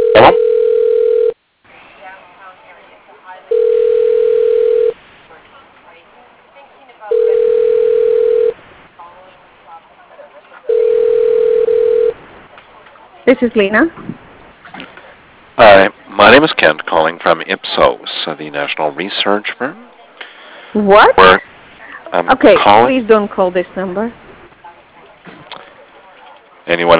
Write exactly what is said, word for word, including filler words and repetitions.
Hello? This is Lena. Hi, my name is Kent, calling from Ipsos, uh, the national research firm. What? We're I'm Okay, calling. please don't call this number. Anyone